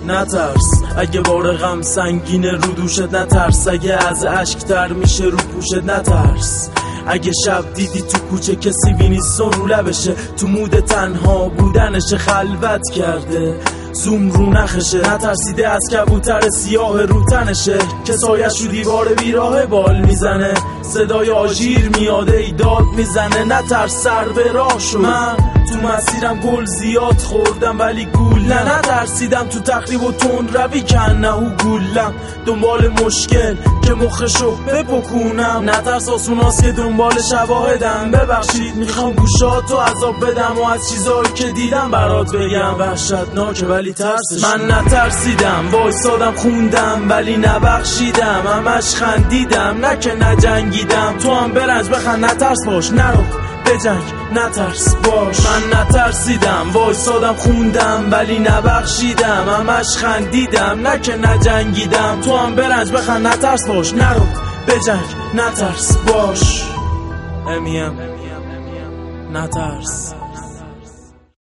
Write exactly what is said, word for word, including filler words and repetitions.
نترس اگه بار غم سنگینه رو دوشت، نترس اگه از اشک تر میشه رو پوشت، نترس اگه شب دیدی تو کوچه کسی بینیست رو لبشه، تو مود تنها بودنشه خلوت کرده زوم رو نخشه، نترسیده از کبوتر سیاه رو تنشه که سایش رو دیوار بیراه بال میزنه، صدای آژیر میاده ای داد میزنه، نترس سر به راه شو. من تو مسیرم گل زیاد خوردم ولی گول نه، نترسیدم تو تخریب و تند روی کنه و گولم دنبال مشکل که مخشو بپکونم، نترس آسوناست که دنبال شواهدم، ببخشید میخوام گوشاتو عذاب بدم و از چیزایی که دیدم برات بگم، وحشتناکه ولی ترسش. من نترسیدم وایسادم خوندم ولی نبخشیدم، همش خندیدم نه که نجنگیدم، تو هم برنج بخند نترس باش نرو بجنگ نترس باش. من نترسیدم وایسادم خوندم ولی نبخشیدم، همش خندیدم نه که نجنگیدم، تو هم برنج بخند نترس باش نرو بجنگ نترس باش. امیم نترس.